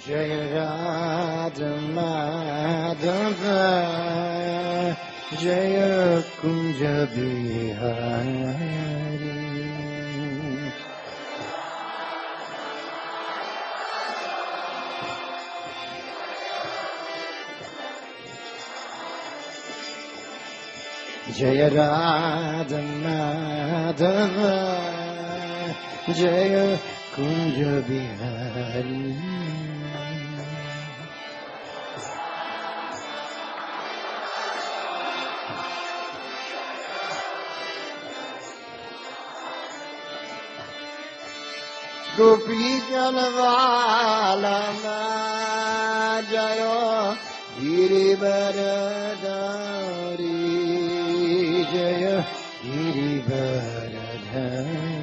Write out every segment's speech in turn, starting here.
Jaya Radha Madhava Jaya Kunja Bihari Jaya Radha Madhava Jaya Kunja Bihari Gopi Janvalama Jaya Girivaradari Jaya Girivaradari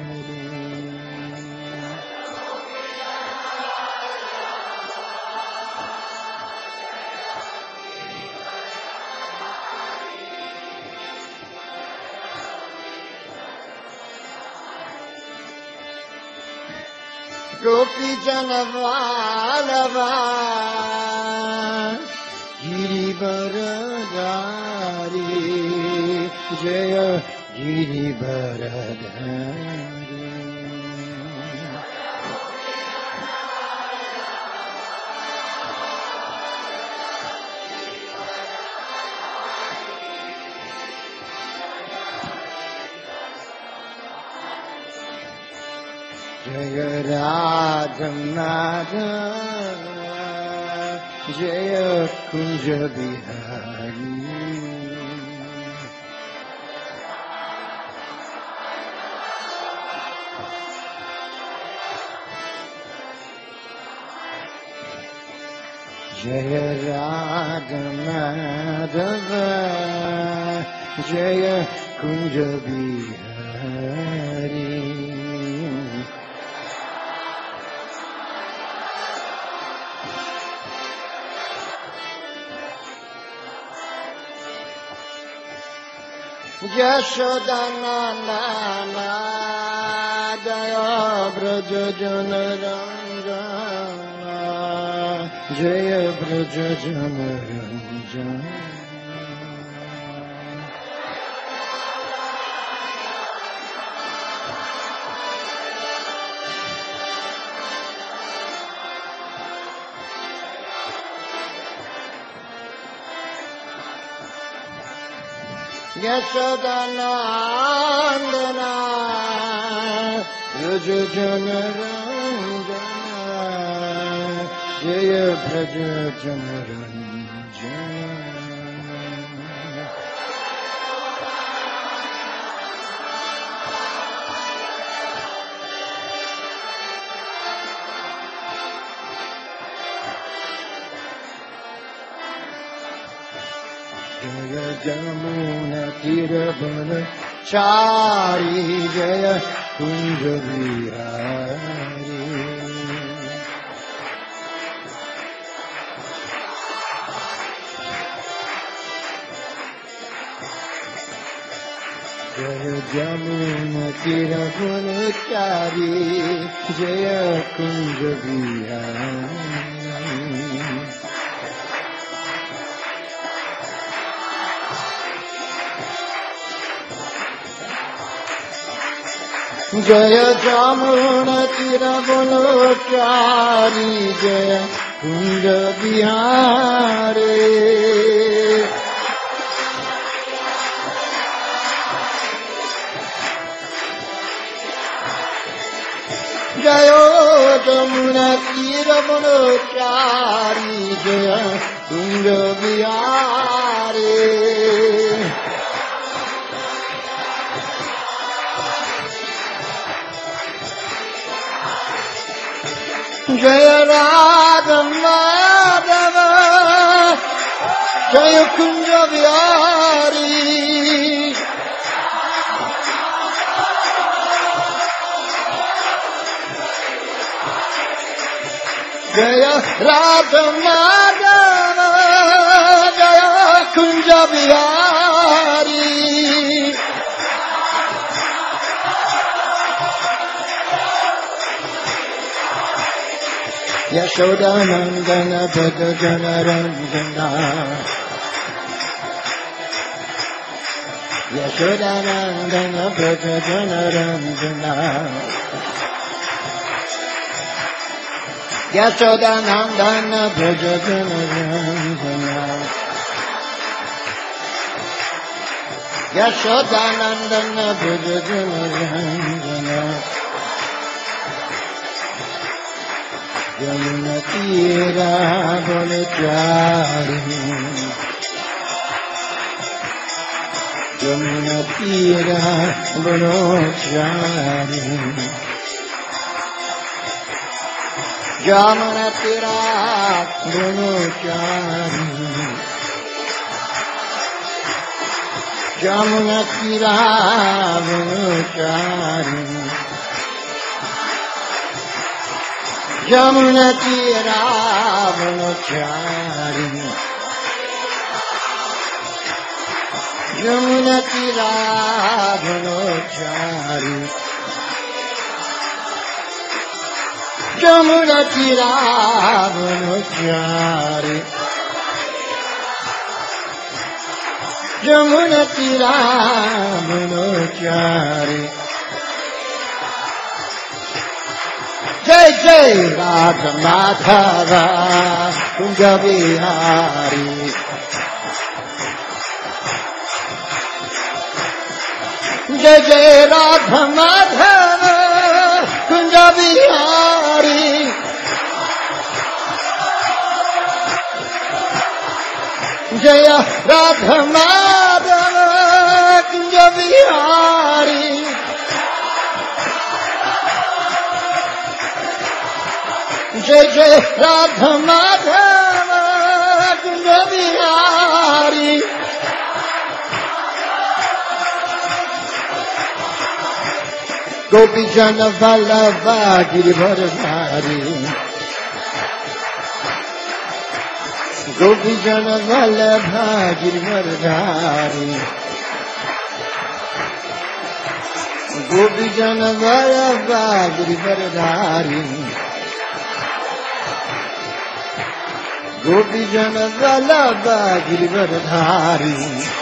Gopi Janvalama Girivaradari Jaya Girivaradari Jaya Radha Madhava Jaya Kunja Bihari Jaya Radha Madhava Jaya Kunja Bihari Yashodanandana Jaya Braja Janaranjana Jaya Braja Janaranjana Yashodanandana Braja Janaranjana Jaya Braja Janaranjana Jaya Jamuna Tirabana Chari Jaya Kunja Bihari Jaya Jamuna Tirabana Chari Jaya Kunja Bihari Jaya Jamuna Tirabolochari Jaya Kunja Bihari Jaya Jamuna Tirabolochari Jaya Kunja Bihari Jaya Radha Madhava Jaya Kunja Bihari Jaya Radha Madhava Jaya Kunja Bihari Yashodanandana Braja Janaranjana Yashodanandana Braja Janaranjana Yashodanandana Braja Janaranjana Yashodanandana Braja Janaranjana Yamuna Tira Bonachari Yamuna Tira Bonachari Yamuna Tira Bonachari Yamuna Tira Bonachari Yamuna Tira Bonachari Yamuna Tira Bonachari Yamuna Tira Bonachari Yamuna Tira Bonachari Jai Jai Radha Madhava Kunja Bihari Jai Jai Radha Madhava Kunja Bihari Jaya Radha Madhava Kunja Bihari Jai Jai Radha Madhava Kunja Bihari Gopi Jana Vallabha Girivardhari Gopi Jana Vallabha Girivardhari Gopi Jana Vallabha Girivardhari Gopi Jana Vallabha Girivardhari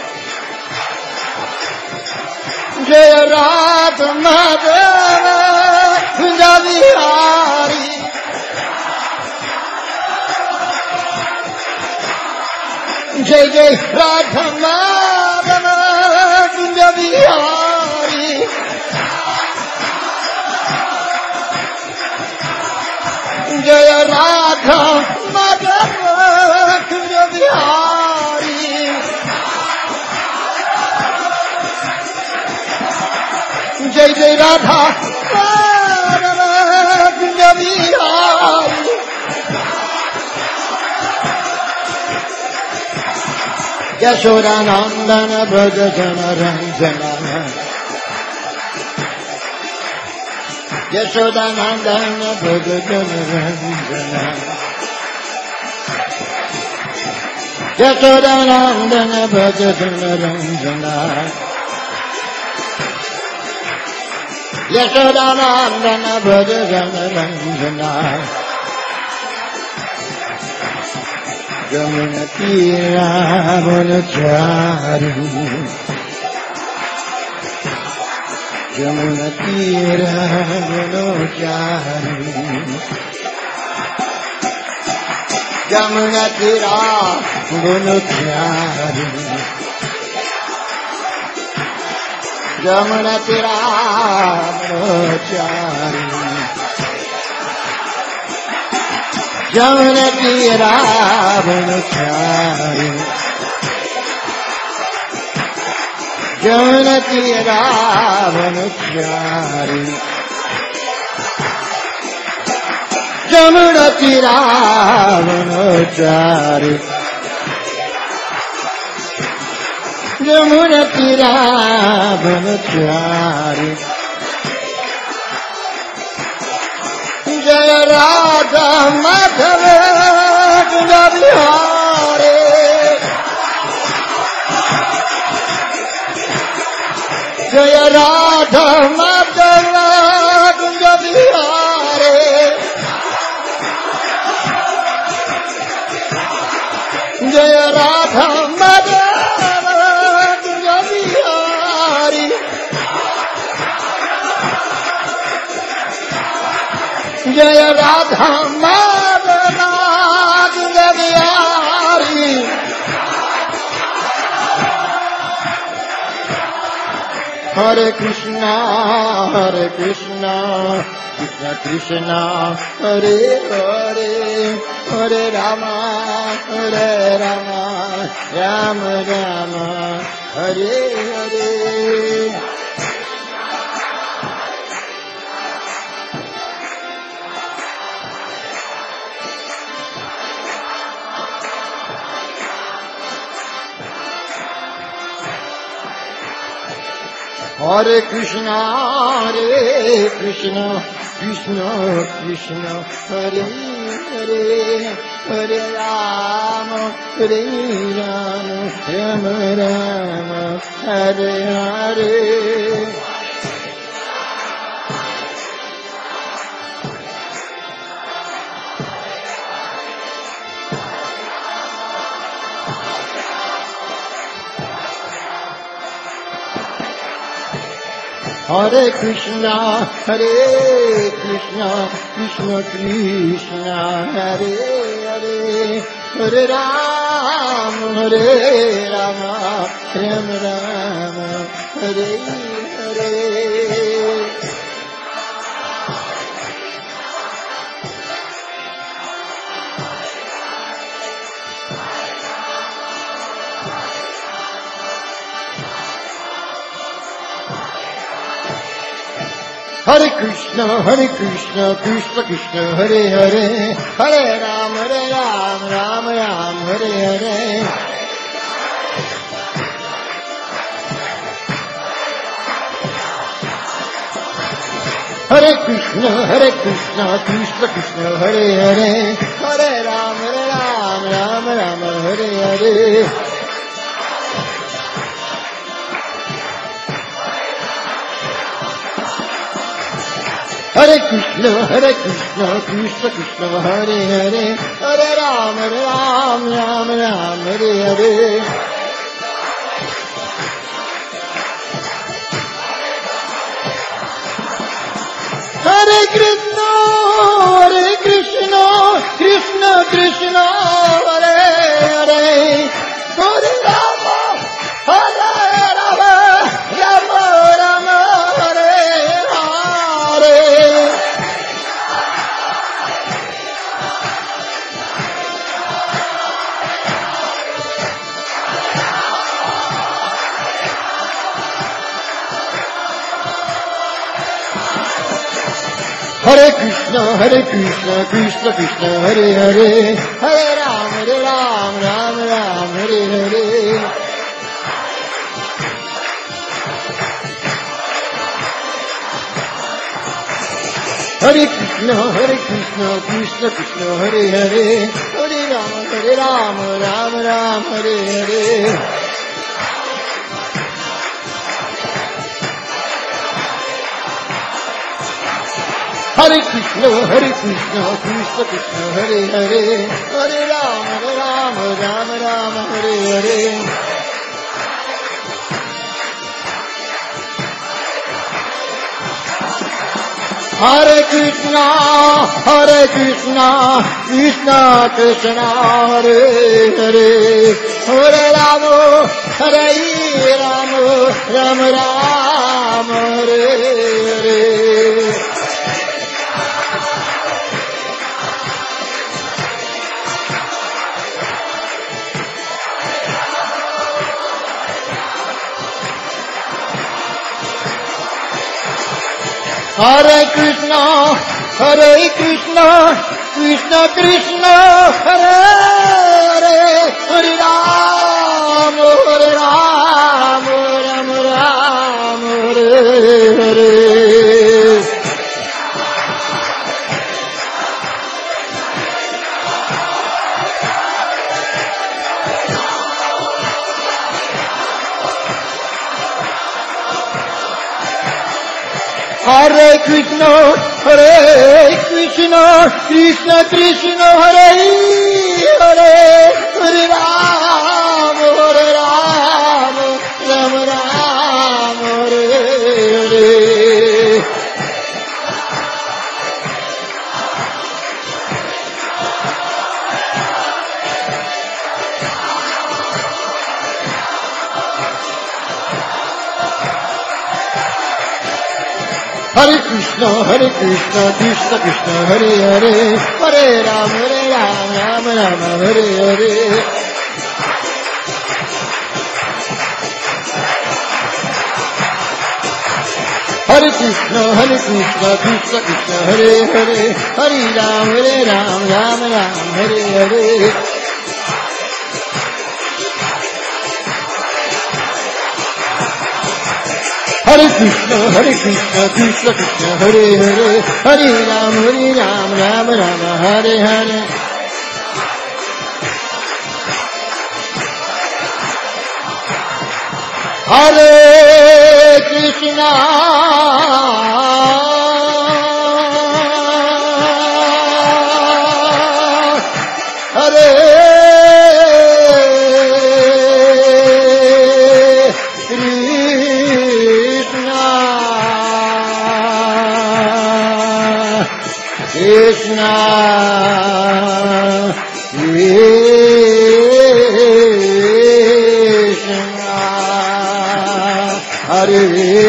Jaya Radha Madhava Kunja Bihari Jai Jai Radha Madhava Kunja Bihari Jaya Radha Madhava Kunja Bihari Jai Jai Radha Madhava Kunja Bihari Yashodanandana Braja Janaranjana Yashodanandana Braja Janaranjana Yashodanandana Braja Janaranjana Yashodanandana Braja Janaranjana Yamuna Tira Bonachari Yamuna Tira Bonachari Yamuna Tira Bonachari Yamuna Tira Bonachari Yamuna Tira Bonachari Yamuna Tira Bonachari Yamuna Tira Bonachari Yamuna Tira Bonachari Jaya Radha Madhava Kunja Bihari Jaya Radha Madhava Kunja Bihari Jai Radha Madhav Kunj Bihari Jai Radha Madhav Kunj Bihari Hare Krishna Krishna Krishna Hare Hare Hare Ram Ram Ram Hare Hare Hare Krishna Krishna Krishna Hare Hare Hare Ram Ram Ram Hare Hare Hare Krishna Krishna Krishna Hare Hare Hare Ram Ram Ram Hare Hare Hare Krishna Krishna Krishna Hare Hare Hare Ram Ram Ram Hare Hare Hare Krishna Krishna Hare Hare Hare Ram Ram Hare Hare Hare Krishna Krishna Hare Hare Hare Ram Ram Hare Hare Hare Krishna Krishna Krishna Hare Hare Hare Ram Ram Ram Hare Hare Hare Krishna Krishna Hare Hare Hare Ram Ram Hare Hare Hare Krishna Krishna Hare Hare Hare Ram Ram Hare Hare Hare Krishna Krishna Hare Hare Hare Ram Ram Hare Hare Hare Krishna Krishna Krishna Hare Hare Hare Ram Ram Hare Hare Hare Krishna Krishna Krishna Hare Hare Hare Ram Ram Hare Hare Hare Krishna Krishna Krishna Hare Hare Hare Ram, Hare Ram, Ram Ram, Hare Hare. Hare Krishna, Krishna Krishna, Hare Hare, Hare Ram, Ram Ram, Hare Hare. Hare Krishna, Krishna Krishna, Hare Hare, Hare Ram, Ram Ram, Hare Hare. Hare Krishna, Krishna Krishna, Hare Hare, Hare Ram, Ram Ram, Hare Hare. Hare Krishna, Hare Krishna, Hare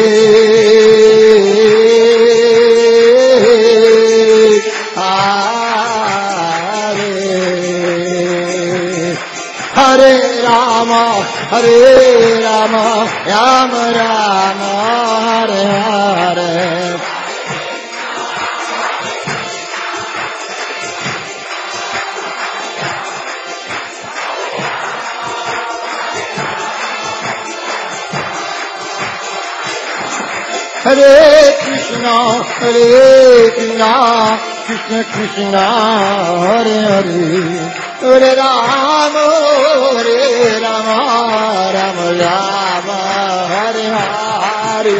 Hare Rama, Rama Rama, Hare Hare. Hare Krishna, Krishna Krishna, Hare Hare, Hare Rama, Rama Rama, Hare Hare.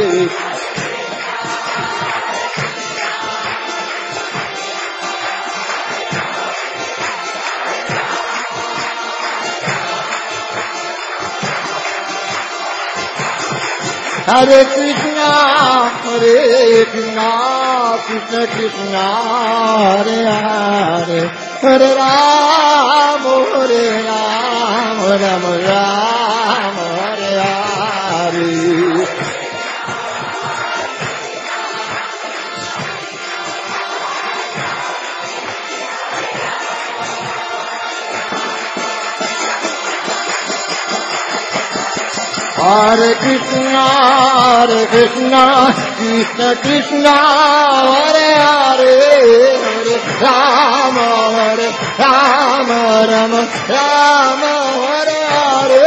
Hare Krishna, Krishna Krishna, Hare Hare, Hare Rama, Rama Rama, Hare Hare. Hare Krishna, Krishna Krishna, Hare Hare, Hare Rama, Rama Rama, Hare Hare.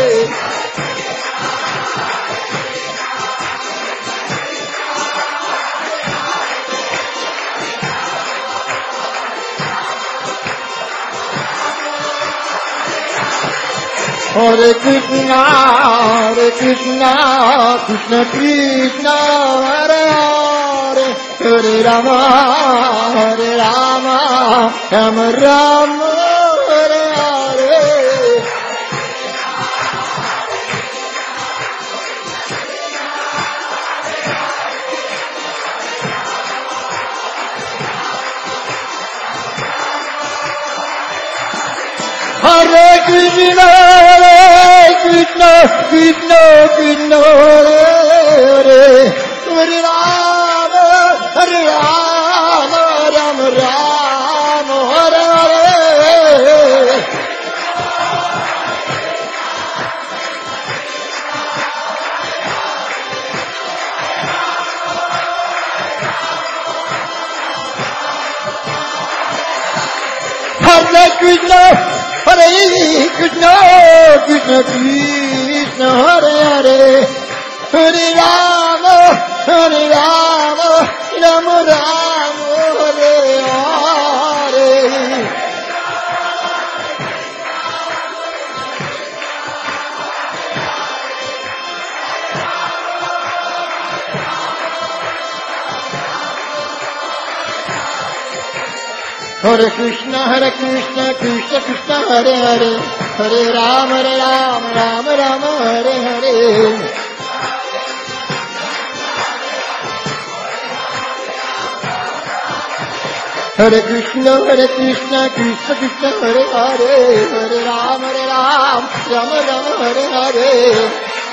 Hare Krishna, Krishna Krishna, Hare Hare, Hare Rama, Rama Rama, Hare Hare. Hare Krishna, Krishna Krishna, Hare Hare, Hare Rama, Rama Rama, Hare Hare. Hare Krishna, Krishna Krishna, Hare Hare, Hare Rama, Rama Rama, Hare Hare. Hare Krishna, Krishna Krishna, Hare Hare, Hare Ram, Ram Ram, Hare Hare. Hare Krishna, Krishna Krishna, Hare Hare, Hare Ram, Ram Ram, Hare Hare.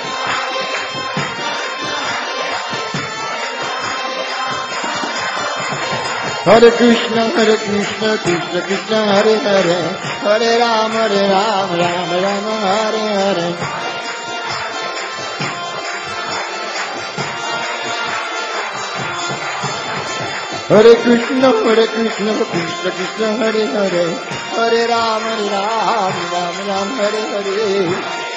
Hare Krishna, Krishna Krishna, Hare Hare, Hare Ram, Ram Ram, Hare Hare. Hare Krishna, Krishna Krishna, Hare Hare, Hare Ram, Ram Ram, Hare Hare.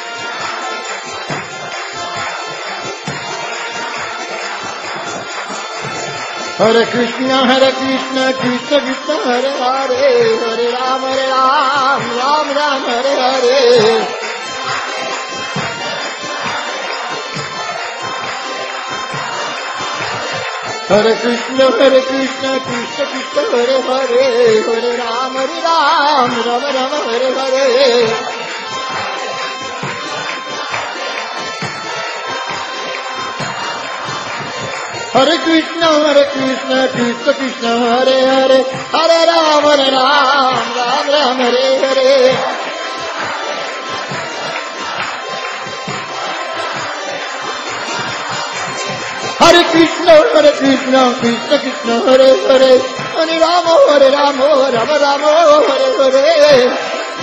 Hare Krishna, Krishna Krishna, Hare Hare, Hare Ram, Ram Ram, Hare Hare. Hare Krishna, Krishna Krishna, Hare Hare, Hare Ram, Ram Ram, Hare Hare. Hare Krishna, Krishna Krishna, Hare Hare, Hare Ram, Ram Ram, Hare Hare. Hare Krishna, Krishna Krishna, Hare Hare, Hare Ram, Ram Ram, Hare Hare.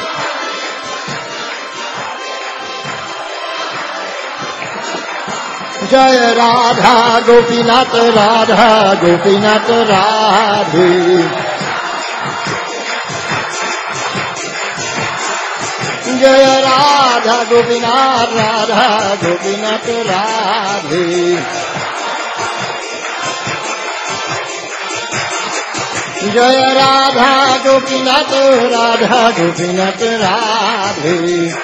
Jaya Radha Gopinath Radha Gopinath Radhe. Jaya Radha Gopinath Radha Gopinath Radhe. Jaya Radha Gopinath Radha Gopinath Radhe.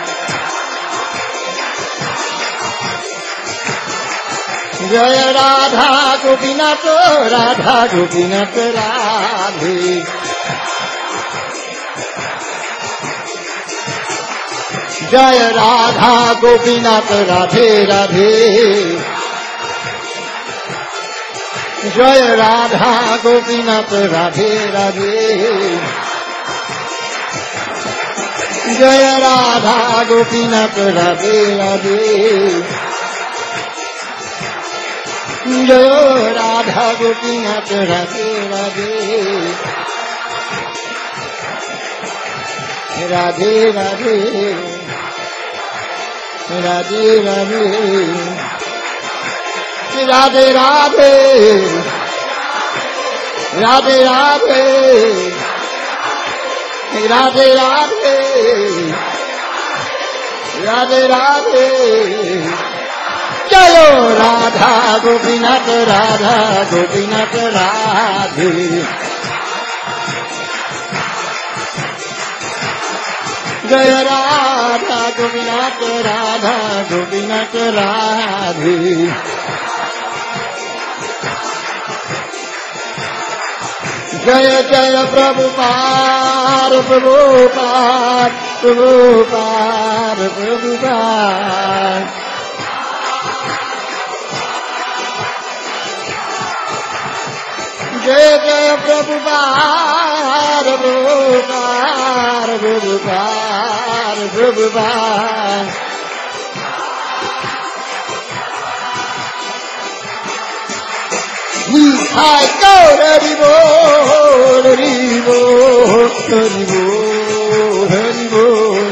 Jaya Radha Gopinath Radha Gopinath Radhe. Jaya Radha Gopinath Radhe Radhe. Jaya Radha Gopinath Radhe Radhe. Jaya Radha Gopinath Radhe Radhe. Jaya Radha Gopinath Radhe Radhe. Radhe Radhe. Radhe Radhe. Radhe Radhe. Radhe Radhe. Radhe Radhe. Radhe Radhe. Jaya Radha Gopinath Radha Gopinath Radhe. Jaya Radha Gopinath Radha Gopinath Radhe. Jaya Jaya Prabhupada Prabhupada Prabhupada Prabhupada. Jaya Jaya Prabhupada Prabhupada Prabhupada Prabhupada. Nithai Gaur Hari Bol Hari Bol Hari Bol Hari Bol.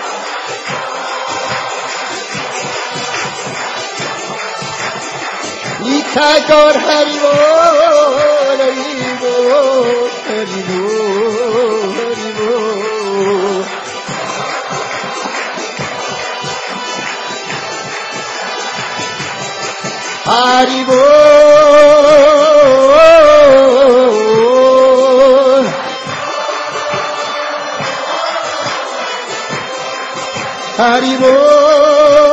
Nithai Gaur Hari Bol Hari Bol Hari Bol Hari Bol. Hari Bol. Hari Bol.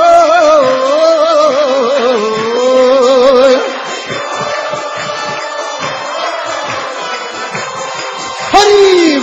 Hari